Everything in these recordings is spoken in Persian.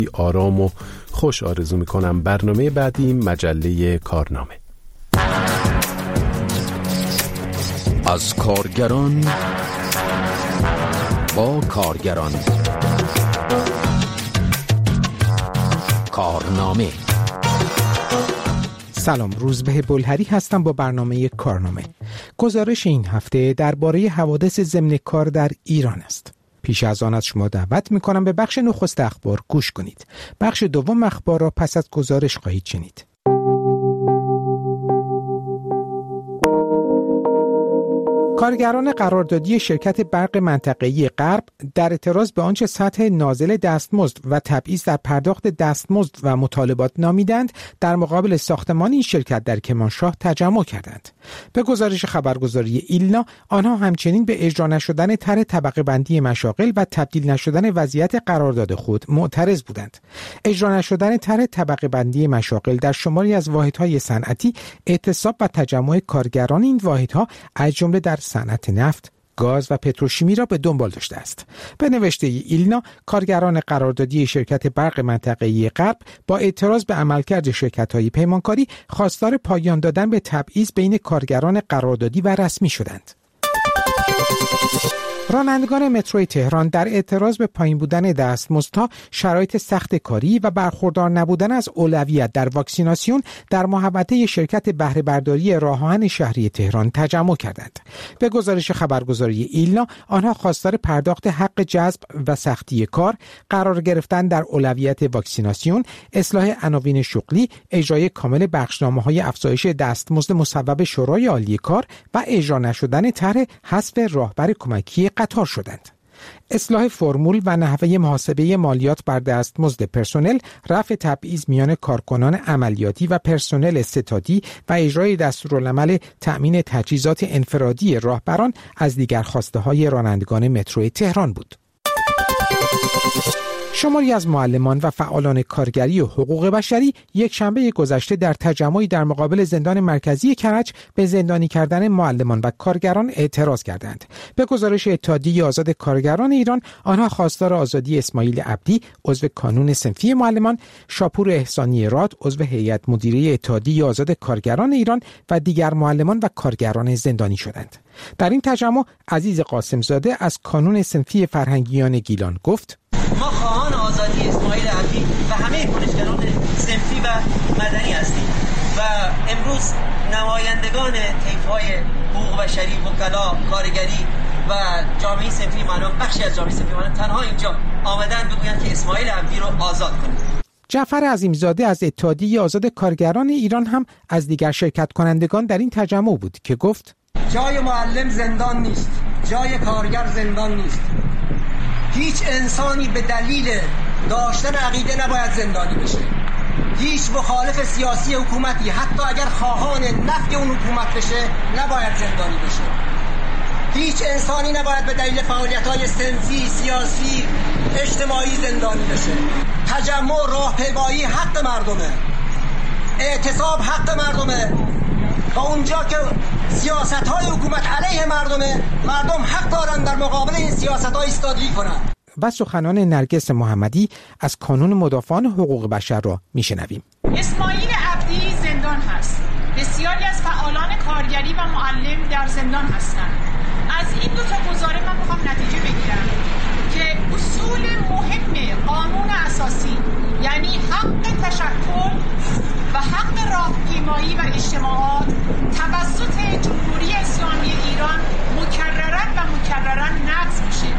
آرام و خوش آرزو میکنم. برنامه بعدی مجله کارنامه. از کارگران با کارگران. کارنامه. سلام، روزبه بلهری هستم با برنامه کارنامه. گزارش این هفته درباره حوادث ضمن کار در ایران است. پیش از آن از شما دعوت میکنم به بخش نخست اخبار گوش کنید. بخش دوم اخبار را پس از گزارش خواهید شنید. کارگران قراردادی شرکت برق منطقه‌ای غرب در اعتراض به آنچه سطح نازل دستمزد و تبعیض در پرداخت دستمزد و مطالبات نامیدند، در مقابل ساختمان این شرکت در کرمانشاه تجمع کردند. به گزارش خبرگزاری ایلنا، آنها همچنین به اجرا نشدن طرح طبقه بندی مشاغل و تبدیل نشدن وضعیت قرارداد خود معترض بودند. اجرا نشدن طرح طبقه بندی مشاغل در شماری از واحدهای صنعتی اعتصاب و تجمع کارگران این واحدها از جمله در صنعت نفت، گاز و پتروشیمی را به دنبال داشته است. به نوشته ایلنا، کارگران قراردادی شرکت برق منطقه‌ای غرب با اعتراض به عملکرد شرکت‌های پیمانکاری خواستار پایان دادن به تبعیض بین کارگران قراردادی و رسمی شدند. رانندگان متروی تهران در اعتراض به پایین بودن دستمزدها، شرایط سخت کاری و برخوردار نبودن از اولویت در واکسیناسیون در محوطه شرکت بهره برداری راه آهن شهری تهران تجمع کردند. به گزارش خبرگزاری ایلنا، آنها خواستار پرداخت حق جذب و سختی کار، قرار گرفتن در اولویت واکسیناسیون، اصلاح عناوین شغلی، اجرای کامل بخشنامه‌های افزایش دستمزد مصوب شورای عالی کار و اجرا نشدن طرح حذف راهبر کمکی قطار شدند. اصلاح فرمول و نحوه محاسبه مالیات بر دستمزد پرسنل، رفع تبعیض میان کارکنان عملیاتی و پرسنل ستادی و اجرای دستورالعمل تأمین تجهیزات انفرادی راهبران از دیگر خواسته‌های رانندگان مترو تهران بود. شماری از معلمان و فعالان کارگری و حقوق بشری یک شنبه گذشته در تجمعی در مقابل زندان مرکزی کرج به زندانی کردن معلمان و کارگران اعتراض کردند. به گزارش اتحادیه آزاد کارگران ایران، آنها خواستار آزادی اسماعیل عبدی، عضو کانون صنفی معلمان، شاپور احسانی راد، عضو هیئت مدیره اتحادیه آزاد کارگران ایران و دیگر معلمان و کارگران زندانی شدند. در این تجمع عزیز قاسمزاده از کانون صنفی فرهنگیان گیلان گفت: ما خواهان آزادی اسماعیل عبدی و همه کنشگران صنفی و مدنی هستیم و امروز نمایندگان طیف‌های حقوق بشری، وکلا، کارگری و جامعه صنفی معلوم، بخشی از جامعه صنفی معلوم تنها اینجا آمدن بگویند که اسماعیل عبدی رو آزاد کنید. جعفر عظیمزاده از اتحادیه آزاد کارگران ایران هم از دیگر شرکت کنندگان در این تجمع بود که گفت: جای معلم زندان نیست، جای کارگر زندان نیست. هیچ انسانی به دلیل داشتن عقیده نباید زندانی بشه. هیچ مخالف سیاسی حکومتی، حتی اگر خواهان نفی اون حکومت بشه، نباید زندانی بشه. هیچ انسانی نباید به دلیل فعالیت‌های صنفی، سیاسی، اجتماعی زندانی بشه. تجمع، راهپیمایی حق مردمه. اعتصاب حق مردمه. و اونجا که سیاست‌های حکومت علیه مردمه، مردم حق دارن در مقابل این سیاست‌ها ایستادگی کنن. و سخنان نرگس محمدی از کانون مدافعان حقوق بشر را میشنویم. اسماعیل عبدی زندان هست. بسیاری از فعالان کارگری و معلم در زندان هستند. از این دو تا گزاره من میخوام نتیجه بگیرم که اصول مهم قانون اساسی، یعنی حق تشکل و حق راهپیمایی و اجتماعات توسط جمهوری اسلامی ایران مکرراً نقض میشه.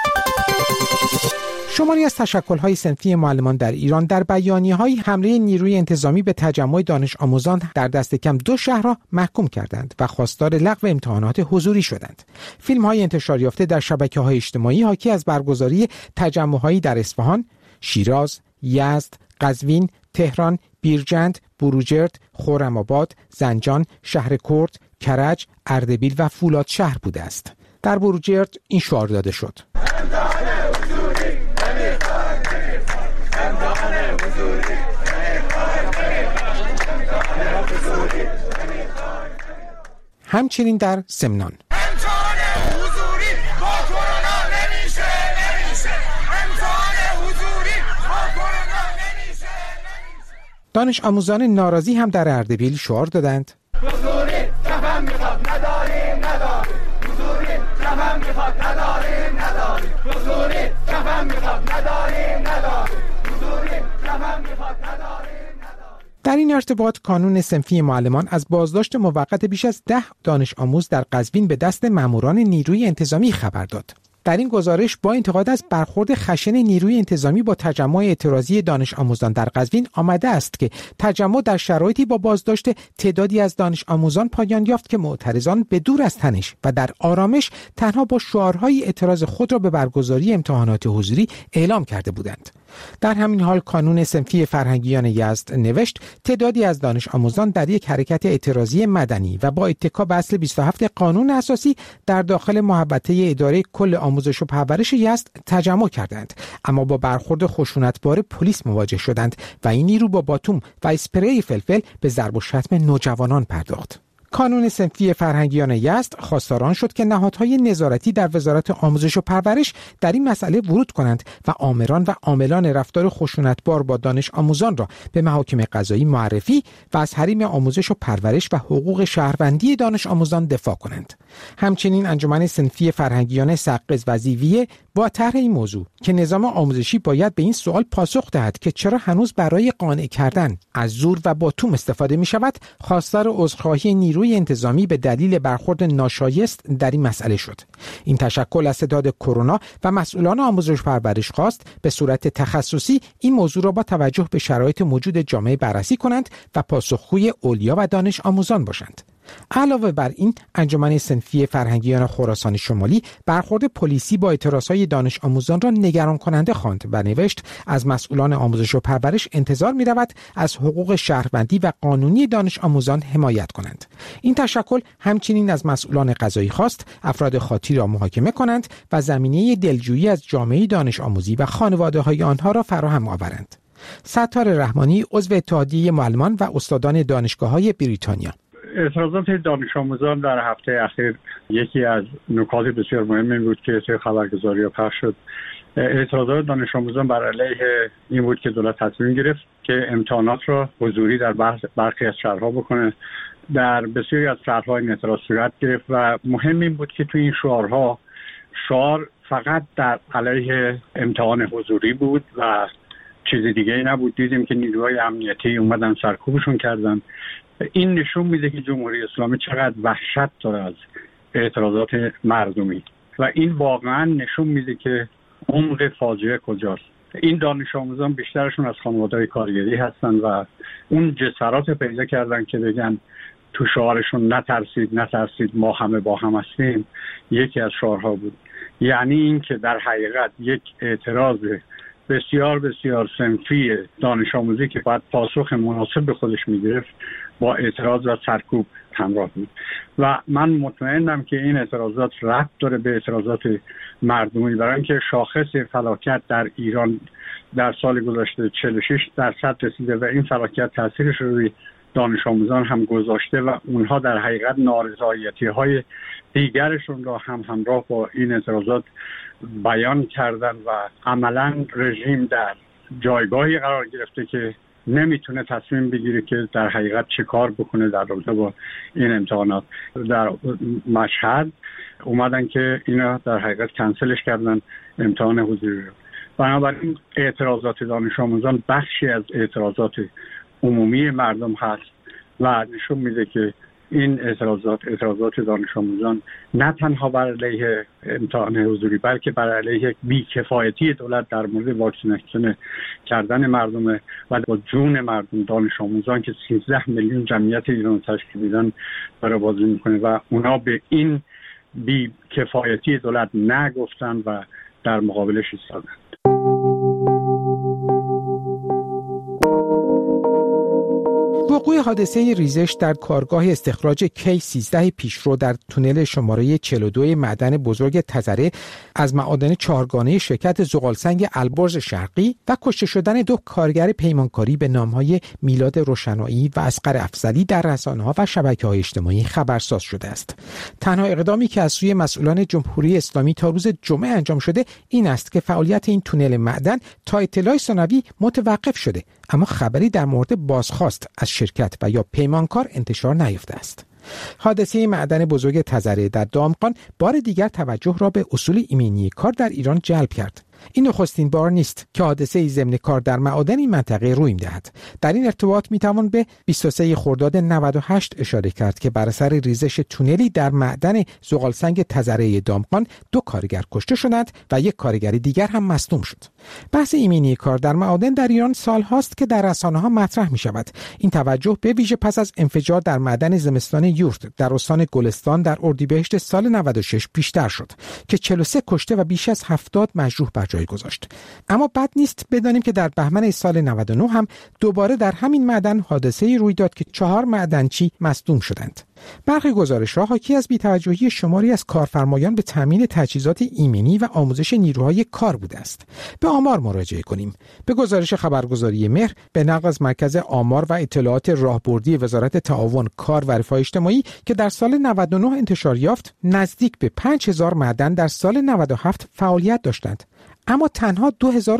شماری از تشکل‌های صنفی معلمان در ایران در بیانیه‌های حمله نیروی انتظامی به تجمع دانش آموزان در دست کم 2 شهر را محکوم کردند و خواستار لغو امتحانات حضوری شدند. فیلم‌های انتشار یافته در شبکه‌های اجتماعی حاکی از برگزاری تجمع‌هایی در اصفهان، شیراز، یزد، قزوین، تهران، بیرجند، بروجرد، خرم‌آباد، زنجان، شهر کرد، کرج، اردبیل و فولادشهر بوده است. در بروجرد این شعار داده شد: همچنین در سمنان دانش آموزان ناراضی هم در اردبیل شعار دادند: حضوری کفن میخواد نداریم حضوری کفن میخواد نداریم حضوری کفن میخواد نداریم حضوری کفن میخواد نداریم. در این ارتباط کانون صنفی معلمان از بازداشت موقت بیش از 10 دانش آموز در قزوین به دست ماموران نیروی انتظامی خبر داد. در این گزارش با انتقاد از برخورد خشن نیروی انتظامی با تجمع اعتراضی دانش آموزان در قزوین آمده است که تجمع در شرایطی با بازداشت تعدادی از دانش آموزان پایان یافت که معترضان به دور از تنش و در آرامش تنها با شعارهای اعتراض خود را به برگزاری امتحانات حضوری اعلام کرده بودند. در همین حال کانون صنفی فرهنگیان یزد نوشت تعدادی از دانش آموزان در یک حرکت اعتراضی مدنی و با اتکا به اصل 27 قانون اساسی در داخل محوطه اداره کل آموزش و پرورش یزد تجمع کردند، اما با برخورد خشونتبار پلیس مواجه شدند و این نیرو با باتوم و اسپری فلفل به ضرب و شتم نوجوانان پرداخت. کانون صنفی فرهنگیان یزد خواستار شد که نهادهای نظارتی در وزارت آموزش و پرورش در این مسئله ورود کنند و آمران و عاملان رفتار خشونتبار با دانش آموزان را به محاکم قضایی معرفی و از حریم آموزش و پرورش و حقوق شهروندی دانش آموزان دفاع کنند. همچنین انجمن صنفی فرهنگیان سقز و زیویه با طرح این موضوع که نظام آموزشی باید به این سوال پاسخ دهد که چرا هنوز برای قانع کردن از زور و باتوم استفاده می شود، خواستار عذرخواهی نیروی انتظامی به دلیل برخورد ناشایست در این مسئله شد. این تشکل از ستاد کرونا و مسئولان آموزش پرورش خواست به صورت تخصصی این موضوع را با توجه به شرایط موجود جامعه بررسی کنند و پاسخگوی اولیا و دانش آموزان باشند. علاوه بر این انجمن صنفی فرهنگیان خراسان شمالی برخورد پلیسی با اعتراضهای دانش آموزان را نگران کننده خواند و نوشت از مسئولان آموزش و پرورش انتظار می رود از حقوق شهروندی و قانونی دانش آموزان حمایت کنند. این تشکل همچنین از مسئولان قضایی خواست افراد خاطی را محاکمه کنند و زمینه دلجویی از جامعه دانش آموزی و خانواده های آنها را فراهم آورند. ستار رحمانی عضو اتحادیه معلمان و استادان دانشگاه‌های بریتانیا: اعتراضات دانش آموزان در هفته اخیر یکی از نکات بسیار مهم بود که توی خبرگزاری پخش شد. اعتراضات دانش آموزان بر علیه این بود که دولت تصمیم گرفت که امتحانات را حضوری در برخی از شهرها بکنه. در بسیاری از شهرها این اعتراض صورت گرفت و مهم این بود که توی این شعار فقط در علیه امتحان حضوری بود و چیز دیگه ای نبود. دیدیم که نیروهای امنیتی اومدن سرکوبشون کردن. این نشون میده که جمهوری اسلامی چقدر وحشت داره از اعتراضات مردمی و این واقعا نشون میده که عمق فاجعه کجاست. این دانش آموزان بیشترشون از خانواده‌های کارگری هستن و اون جسارت پیدا کردن که بگن تو شعارشون نترسید ما همه با هم هستیم یکی از شعارها بود. یعنی این که در حقیقت یک اعتراض بسیار بسیار صنفی دانش آموزی که باید پاسخ مناسب به خودش میگرفت با اعتراض و سرکوب همراه بود و من مطمئنم که این اعتراضات ربط داره به اعتراضات مردمی، برای اینکه شاخص فلاکت در ایران در سال گذشته 46% رسیده و این فلاکت تاثیرش روی دانش آموزان هم گذاشته و اونها در حقیقت نارضایتی‌های دیگرشون را هم همراه با این اعتراضات بیان کردن و عملاً رژیم در جایگاهی قرار گرفته که نمیتونه تصمیم بگیره که در حقیقت چه کار بکنه در رابطه با این امتحانات. در مشهد اومدن که اینا در حقیقت کنسلش کردن امتحان حضوری رو. بنابراین اعتراضات دانش آموزان بخشی از اعتراضات عمومی مردم هست و نشون میده که این اعتراضات دانش آموزان نه تنها بر علیه امتحان حضوری بلکه بر علیه بی‌کفایتی دولت در مورد واکسیناسیون کردن مردم و با جون مردم دانش آموزان که 13 میلیون جمعیت ایران تشکیل میدن برای بازی میکنه و اونا به این بی‌کفایتی دولت نگفتن و در مقابلش ایستادن. وقوع حادثه ریزش در کارگاه استخراج K13 پیشرو در تونل شماره 42 معدن بزرگ تزره از معادن چهارگانه شرکت زغالسنگ البرز شرقی و کشته شدن 2 کارگر پیمانکاری به نام‌های میلاد روشنایی و اصغر افضلی در رسانه‌ها و شبکه‌های اجتماعی خبرساز شده است. تنها اقدامی که از سوی مسئولان جمهوری اسلامی تا روز جمعه انجام شده این است که فعالیت این تونل معدن تا اطلاع ثانوی متوقف شده، اما خبری در مورد بازخواست از شرکت و یا پیمانکار انتشار نیافته است. حادثه معدن بزرگ تزره در دامغان بار دیگر توجه را به اصول ایمنی کار در ایران جلب کرد. این نخستین بار نیست که حادثه ضمن کار در معادن این منطقه روی می‌دهد. در این ارتباط میتوان به 23 خرداد 98 اشاره کرد که بر اثر ریزش تونلی در معدن زغالسنگ تزره دامغان 2 کارگر کشته شدند و 1 کارگر دیگر هم مصدوم شد. بحث ایمنی کار در معادن در ایران سال‌هاست که در رسانه‌ها مطرح می‌شود. این توجه به ویژه پس از انفجار در معدن زمستان یورت در استان گلستان در اردیبهشت سال 96 بیشتر شد که 43 کشته و بیش از 70 مجروح بر جای گذاشت. اما بد نیست بدانیم که در بهمن سال 99 هم دوباره در همین معدن حادثه‌ای روی داد که 4 معدنچی مصدوم شدند. برخی گزارش‌ها حاکی از بی‌توجهی شماری از کارفرمایان به تامین تجهیزات ایمنی و آموزش نیروهای کار بوده است. به آمار مراجعه کنیم. به گزارش خبرگزاری مهر به نقل از مرکز آمار و اطلاعات راهبردی وزارت تعاون کار و رفاه اجتماعی که در سال 99 انتشار یافت، نزدیک به 5000 معدن در سال 97 فعالیت داشتند. اما تنها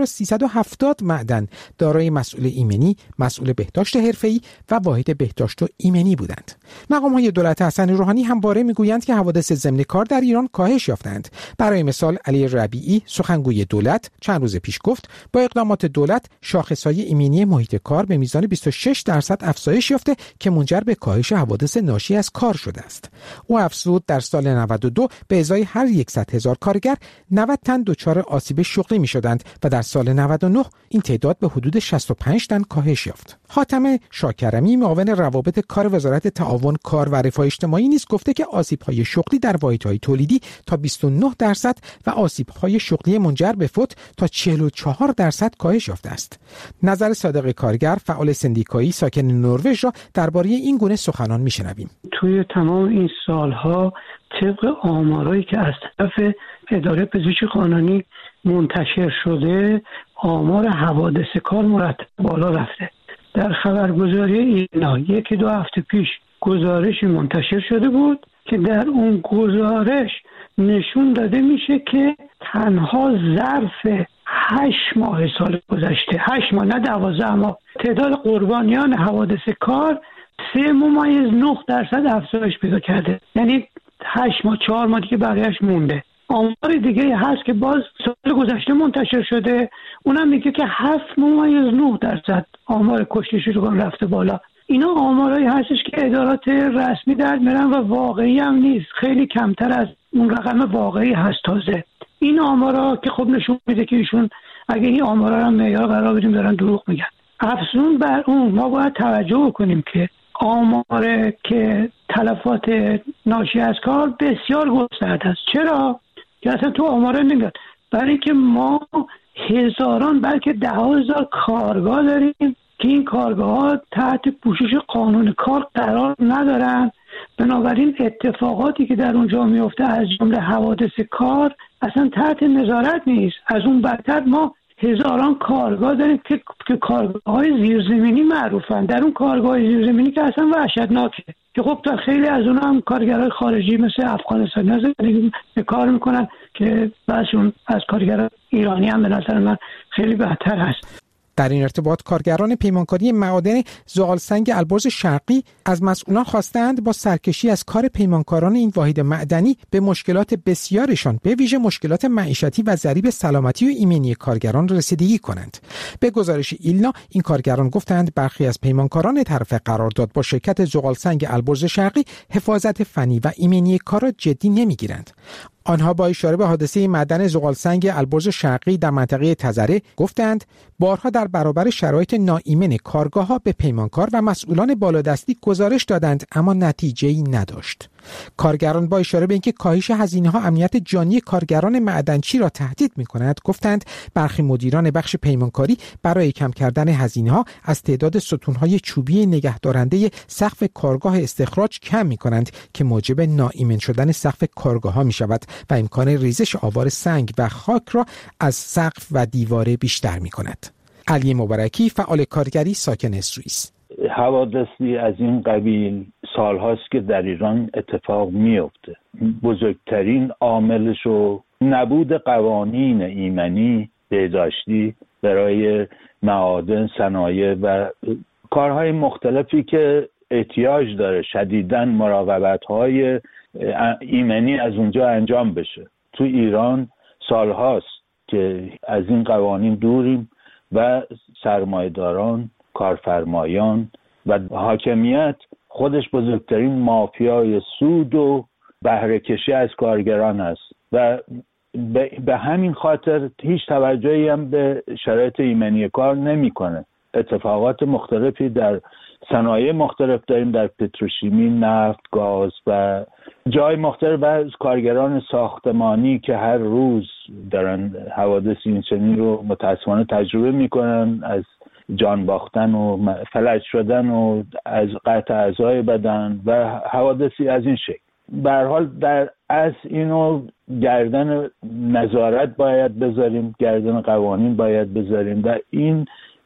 2370 معدن دارای مسئول ایمنی، مسئول بهداشت حرفه‌ای و واحد بهداشت و ایمنی بودند. مقام‌های دولت حسن روحانی همواره میگویند که حوادث ضمن کار در ایران کاهش یافتند. برای مثال علی ربیعی سخنگوی دولت چند روز پیش گفت با اقدامات دولت شاخص‌های ایمنی محیط کار به میزان 26% افزایش یافته که منجر به کاهش حوادث ناشی از کار شده است. او افزود در سال 92 به ازای هر 100,000 کارگر 90 تن دچار آسیب شغلی می‌شدند و در سال 99 این تعداد به حدود 65 تن کاهش یافت. حاتم شاکرمی معاون روابط کار وزارت تعاون کار و رفاه اجتماعی نیز گفته که آسیب‌های شغلی در واحدهای تولیدی تا 29% و آسیب‌های شغلی منجر به فوت تا 44% کاهش یافته است. نظر صادق کارگر فعال سندیکایی ساکن نروژ را درباره این گونه سخنان می‌شنویم. توی تمام این سالها طبق آمارایی که از طرف اداره پزشکی قانونی منتشر شده آمار حوادث کار مرتب بالا رفته. در خبرگزاری اینا 1-2 هفته پیش گزارشی منتشر شده بود که در اون گزارش نشون داده میشه که تنها ظرف 8 ماه سال گذشته 8 ماه نه 12 ماه تعداد قربانیان حوادث کار 3.9% افزایش پیدا کرده. یعنی 8 ماه 4 ماه دیگه بقیه‌اش مونده. آمار دیگه هست که باز سال گذشته منتشر شده، اونم میگه که 7.9% آمار کشته شدگان رفته بالا. اینا آمارایی هستش که ادارات رسمی در میرن و واقعی هم نیست، خیلی کمتر از اون رقم واقعی هست. تازه این آمارا که خب نشون میده که ایشون اگه این آمارا رو معیار قرار بدیم دارن دروغ میگن. افزون بر اون ما باید توجه کنیم که آمار که تلفات ناشی از کار بسیار گسترده است. چرا؟ که اصلا تو آمار نمیاد. برای اینکه ما هزاران بلکه 10,000 کارگاه داریم که این کارگاه‌ها تحت پوشش قانون کار قرار ندارن. بنابراین اتفاقاتی که در اونجا میفته از جمله حوادث کار اصلا تحت نظارت نیست. از اون بدتر ما هزاران کارگاه داریم که کارگاه‌های زیرزمینی معروفن. در اون کارگاه‌های زیرزمینی که اصلا وحشتناکه که خب تا خیلی از اونها هم کارگرای خارجی مثل افغانستانی زندگی کار میکنن که بعضیشون از کارگرای ایرانی هم به نظر من خیلی بهتر هست. در این ارتباط کارگران پیمانکاری معادن زغالسنگ البرز شرقی از مسئولان خواستند با سرکشی از کار پیمانکاران این واحد معدنی به مشکلات بسیارشان به ویژه مشکلات معیشتی و ضریب سلامتی و ایمنی کارگران رسیدگی کنند. به گزارش ایلنا این کارگران گفتند برخی از پیمانکاران طرف قرارداد با شرکت زغالسنگ البرز شرقی حفاظت فنی و ایمنی کار را جدی نمیگیرند. آنها با اشاره به حادثه معدن زغالسنگ البرز شرقی در منطقه تزره گفتند بارها در برابر شرایط ناایمن کارگاه‌ها به پیمانکار و مسئولان بالادستی گزارش دادند اما نتیجه‌ای نداشت. کارگران با اشاره به اینکه کاهش هزینه‌ها امنیت جانی کارگران معدنچی را تهدید می‌کند، گفتند برخی مدیران بخش پیمانکاری برای کم کردن هزینه‌ها از تعداد ستون‌های چوبی نگهدارنده سقف کارگاه استخراج کم می‌کنند که موجب ناایمن شدن سقف کارگاه‌ها می‌شود و امکان ریزش آوار سنگ و خاک را از سقف و دیواره بیشتر می‌کند. علی مبارکی، فعال کارگری ساکن سوئیس: حوادثی از این قبیل سالهاست که در ایران اتفاق میفته. بزرگترین عاملش و نبود قوانین ایمنی بهداشتی برای معادن، صنایع و کارهای مختلفی که احتیاج داره شدیداً مراقبت‌های ایمنی از اونجا انجام بشه. تو ایران سالهاست که از این قوانین دوریم و سرمایه‌داران، کارفرمایان و حاکمیت خودش بزرگترین مافیای سود و بهره کشی از کارگران است و به همین خاطر هیچ توجهی هم به شرایط ایمنی کار نمی‌کنه. اتفاقات مختلفی در صنایع مختلف داریم، در پتروشیمی، نفت، گاز و جای مختلف، و کارگران ساختمانی که هر روز دارن حوادث این چنین رو متاسفانه تجربه میکنن، از جان باختن و فلج شدن و از قطع اعضای بدن و حوادثی از این شکل. به هر حال در اصل اینو گردن نظارت باید بذاریم، گردن قوانین باید بذاریم و این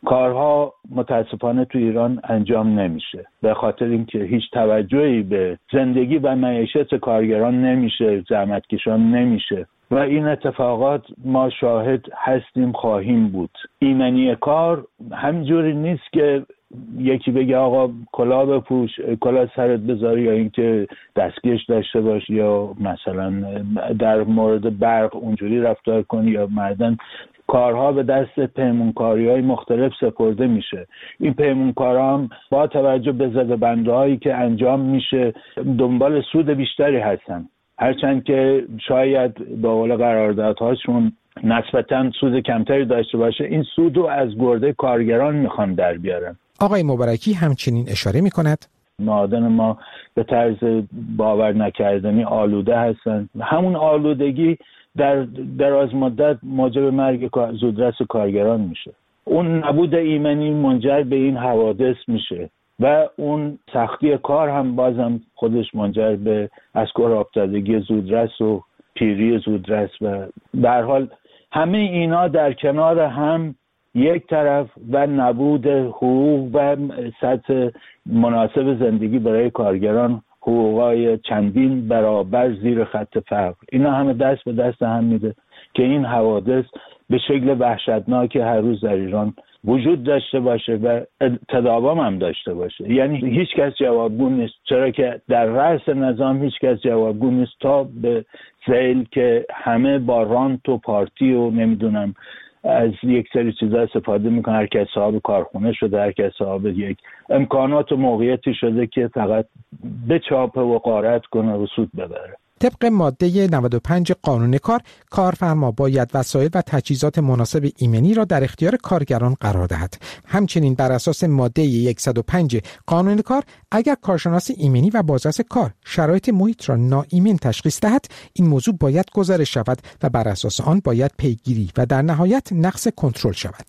کارها متاسفانه تو ایران انجام نمیشه به خاطر اینکه هیچ توجهی به زندگی و معیشت کارگران نمیشه، زحمتکشان نمیشه و این اتفاقات ما شاهد هستیم، خواهیم بود. ایمنی کار همینجوری نیست که یکی بگه آقا کلاه بپوش، کلاه سرت بذار، یا اینکه دستکش داشته باش، یا مثلا در مورد برق اونجوری رفتار کنی، یا معدن. کارها به دست پیمانکاری‌های مختلف سپرده میشه. این پیمانکارا هم با توجه به زده‌بندی‌هایی که انجام میشه دنبال سود بیشتری هستن، هرچند که شاید به قول قراردادهاشون نسبتاً سود کمتری داشته باشه، این سود رو از گرده کارگران میخوان در بیارن. آقای مبارکی همچنین اشاره میکند معادن ما به طرز باور نکردنی آلوده هستن. همون آلودگی در دراز مدت موجب مرگ زودرس کارگران میشه. اون نبود ایمنی منجر به این حوادث میشه و اون سختی کار هم بازم خودش منجر به از کار افتادگی زودرس و پیری زودرس و به هر حال همه اینا در کنار هم یک طرف و نبود حقوق و سطح مناسب زندگی برای کارگران، حقوقای چندین برابر زیر خط فقر، اینا همه دست به دست هم میده که این حوادث به شکل وحشتناک هر روز در ایران وجود داشته باشه و تداوم هم داشته باشه. یعنی هیچ کس جوابگو نیست، چرا که در رأس نظام هیچ کس جوابگو نیست تا به ذیل که همه با رانت و پارتی و نمیدونم از یک سری چیزا استفاده میکنه. هر کس صاحب کارخونه شده، هر کس صاحب یک امکانات و موقعیتی شده که فقط بچاپه و غارت کنه و سود ببره. طبق ماده 95 قانون کار، کارفرما باید وسایل و تجهیزات مناسب ایمنی را در اختیار کارگران قرار دهد. همچنین بر اساس ماده 105 قانون کار، اگر کارشناس ایمنی و بازرس کار شرایط محیط را ناایمن تشخیص دهد، این موضوع باید گزارش شود و بر اساس آن باید پیگیری و در نهایت نقض کنترل شود.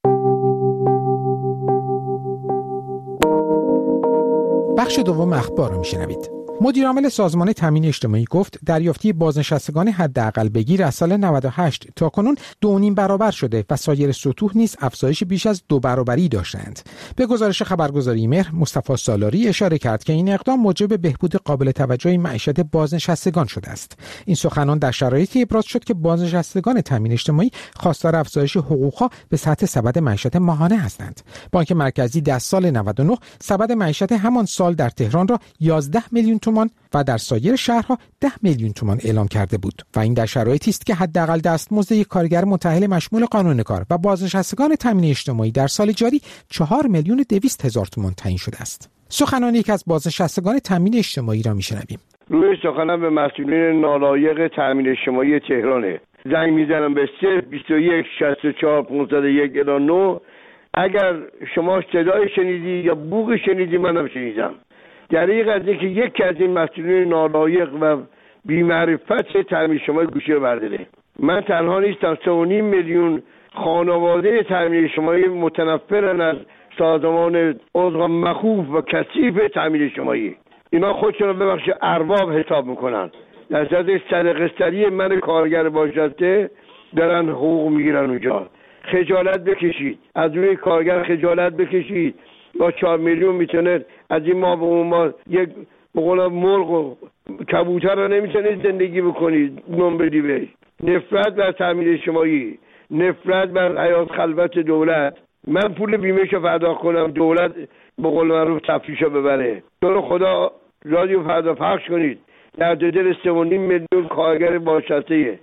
بخش دوم اخبار را میشنوید. مدیرعامل سازمان تامین اجتماعی گفت دریافتی بازنشستگان حداقل بگیر از سال 98 تا کنون 2.5 برابر شده و سایر سطوح نیز افزایش بیش از 2 برابری داشتند. به گزارش خبرگزاری مهر، مصطفی سالاری اشاره کرد که این اقدام موجب بهبود قابل توجهی معیشت بازنشستگان شده است. این سخنان در شرایطی ابراز شد که بازنشستگان تامین اجتماعی خواستار افزایش حقوقها به سطح سبد معیشت ماهانه هستند. بانک مرکزی در سال 99 سبد معیشت همان سال در تهران را 11 میلیون تومان و در سایر شهرها 10 میلیون تومان اعلام کرده بود و این در شرایطی است که حداقل دستمزد یک کارگر متأهل مشمول قانون کار و بازنشستگان تامین اجتماعی در سال جاری 4 میلیون و 200 هزار تومان تعیین شده است. سخنان یک از بازنشستگان تامین اجتماعی را میشنویم. روی سخنم به مسئولین نالایق تامین اجتماعی تهرانه. زنگ میزنم به 21 64 501 الی 9. اگر شما صدای شنیدی یا بوق شنیدی، منم شنیدم. دریغ از اینکه یکی از این مسئولین نالایق و بی‌معرفت تامین اجتماعی گوشی رو برداره. من تنها نیستم، 3.5 میلیون خانواده تامین اجتماعی متنفرن از سازمان عضو مخوف و کثیف تامین اجتماعی. اینا خودشون رو ببخشید ارباب حساب میکنن، در صورت صدقه‌سری من کارگر باشنده دارن حقوق میگیرن اونجا. خجالت بکشید، از روی کارگر خجالت بکشید. با 4 میلیون میتونه از این ماه به اون ماه یک بقول مرغ و کبوتر رو نمیتونید زندگی بکنید، نون بدی بهش. نفرت بر تامین اجتماعی، نفرت بر حیات خلوت دولت. من پول بیمه‌شو پرداخت کنم، دولت به قول معروف تفریشو ببره. تو خدا رادیو فردا پخش کنید، در دل 3.5 میلیون کارگر بازنشسته.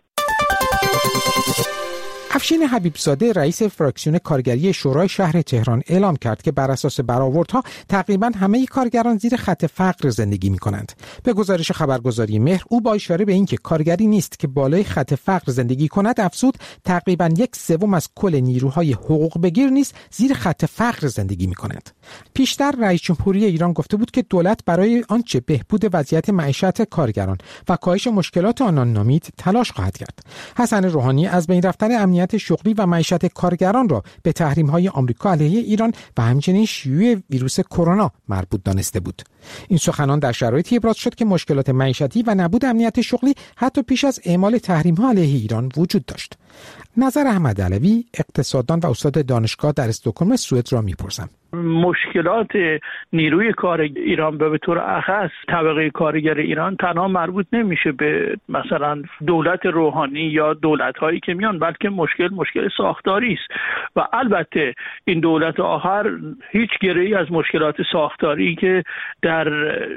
افشین حبیبزاده رئیس فراکسیون کارگری شورای شهر تهران اعلام کرد که بر اساس برآوردها تقریباً همه کارگران زیر خط فقر زندگی می‌کنند. به گزارش خبرگزاری مهر، او با اشاره به اینکه کارگری نیست که بالای خط فقر زندگی کند افزود تقریباً 1/3 از کل نیروهای حقوق بگیر نیز زیر خط فقر زندگی می‌کنند. پیشتر رئیس جمهوری ایران گفته بود که دولت برای آنچه بهبود وضعیت معیشت کارگران و کاهش مشکلات آنان نامید تلاش خواهد کرد. حسن روحانی از بین رفتن امنیت شغلی و معیشت کارگران را به تحریم‌های آمریکا علیه ایران و همچنین شیوع ویروس کرونا مربوط دانسته بود. این سخنان در شرایطی ابراز شد که مشکلات معیشتی و نبود امنیت شغلی حتی پیش از اعمال تحریم‌ها علیه ایران وجود داشت. نظر احمد علوی، اقتصاددان و استاد دانشگاه در استکهلم سوئد را می‌پرسم. مشکلات نیروی کار ایران به طور اخص طبقه کارگر ایران تنها مربوط نمیشه به مثلا دولت روحانی یا دولت‌هایی که میان، بلکه مشکل ساختاری است و البته این دولت آخر هیچ گره‌ای از مشکلات ساختاری که در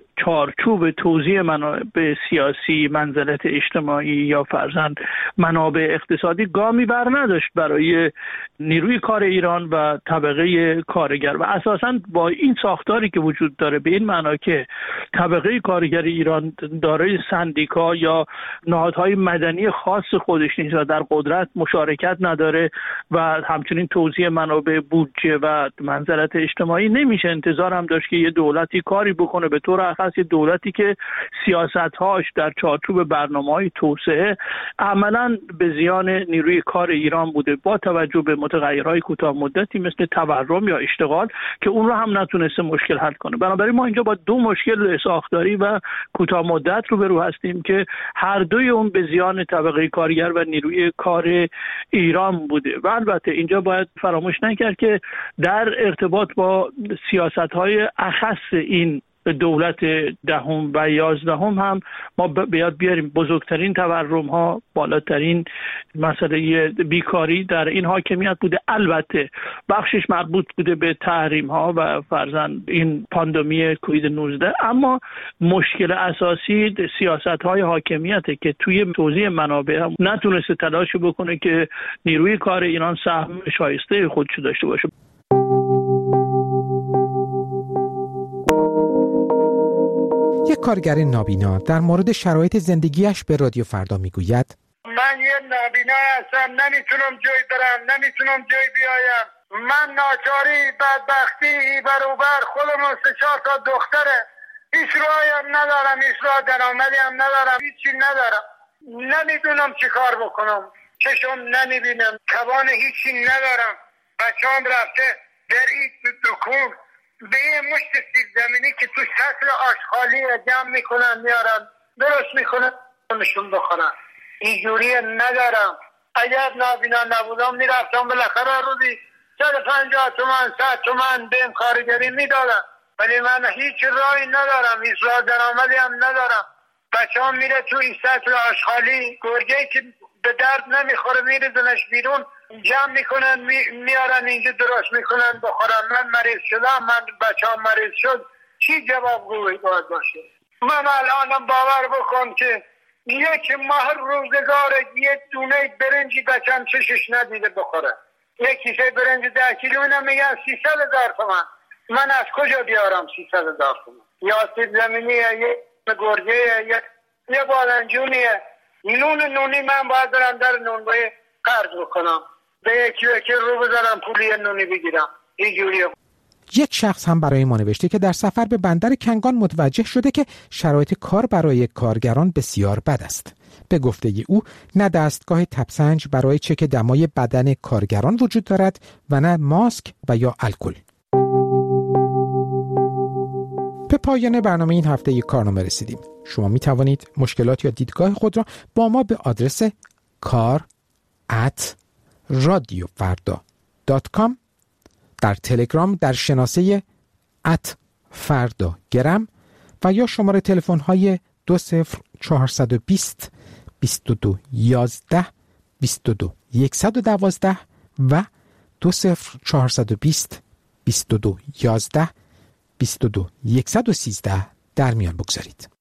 چارچوب توزیع منابع سیاسی، منزلت اجتماعی یا فرضاً منابع اقتصادی گامی بر نداشت برای نیروی کار ایران و طبقه کارگر و اساساً با این ساختاری که وجود داره به این معنا که طبقه کارگر ایران دارای سندیکا یا نهادهای مدنی خاص خودش نیست و در قدرت مشارکت نداره و همچنین توزیع منابع بودجه و منزلت اجتماعی، نمیشه انتظار هم داشت که یه دولتی کاری بکنه، به طور خاص یه دولتی که سیاست‌هاش در چارچوب برنامه‌های توسعه عملاً به زیان نیروی کار ایران بوده با توجه به متغیرهای کوتاه مدتی مثل تورم یا اشتغال که اون رو هم نتونسته مشکل حل کنه. بنابراین ما اینجا با دو مشکل ساختاری و کوتاه مدت روبرو هستیم که هر دوی اون به زیان طبقه کارگر و نیروی کار ایران بوده و البته اینجا باید فراموش نکرد که در ارتباط با سیاست‌های اخص این دولت 10 و 11 هم ما بیاریم بزرگترین تورم ها، بالاترین مسئله بیکاری در این حاکمیت بوده. البته بخشش مربوط بوده به تحریم ها و فرضاً این پاندمی کووید 19، اما مشکل اساسی سیاست های حاکمیته که توی توزیع منابع هم نتونسته تلاش بکنه که نیروی کار ایران سهم شایسته خودشو داشته باشه. یک کارگر نابینا در مورد شرایط زندگیش به رادیو فردا میگوید: من یه نابینا هستم، نمیتونم جای برم، نمیتونم جای بیایم. من ناچاری، بدبختی، بروبر خودمون 3-4 تا دختره، هیچ راهی هم ندارم، هیچ راه درآمدی هم ندارم، هیچی ندارم. نمیدونم چی کار بکنم، چشم نمیبینم، توان هیچی ندارم. بچه‌ام رفته در این دکون به یه مشت سیب زمینی که تو سطل آشغالی جمع میکنن میارن درست میکنن نشون بخورن. اینجوری ندارم. اگر نابینا نبودم میرفتم بالاخره روزی 150 تومن 100 تومن به این کارگری میدادم، ولی من هیچ راهی ندارم، هیچ راه درآمدی هم ندارم. بچه هم میره تو این سطل آشغالی، گرگه‌ای که به درد نمیخوره میریزنش بیرون، جمع میکنن میارن اینجا درست میکنن بخورن. من مریض شدم، من بچه‌ام مریض شد، چی جوابگویی باید باشه؟ من الانم باور بکن که یک ماه روزگار یه دونه برنجی بچه‌م چشش ندیده بخوره. یک کیسه برنج 10 کیلو اینم میگن 300,000 تومان. من از کجا بیارم 300,000 تومان؟ یا سیب زمینیه، یه گرگه، یه بادنجونیه، نونی من باید برم در نونوایی قرض بکنم، به یکی رو بزنم پولی نونی بگیرم. اینجوریه. یک شخص هم برای ما نوشته که در سفر به بندر کنگان متوجه شده که شرایط کار برای کارگران بسیار بد است. به گفته او نه دستگاه تبسنج برای چک دمای بدن کارگران وجود دارد و نه ماسک و یا الکل. به پایان برنامه این هفته کارنامه رسیدیم. شما می توانید مشکلات یا دیدگاه خود را با ما به آدرس kar@radiofarda.com، در تلگرام در شناسه @fardagram و یا شماره تلفن های 20420 2211 22 112 و 20420 2211 22 113 در میان بگذارید.